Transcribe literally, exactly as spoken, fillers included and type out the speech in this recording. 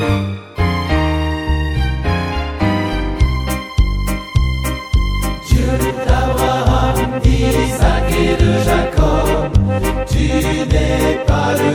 Dieu d'Abraham, d'Isaac et de Jacob, tu n'es pas le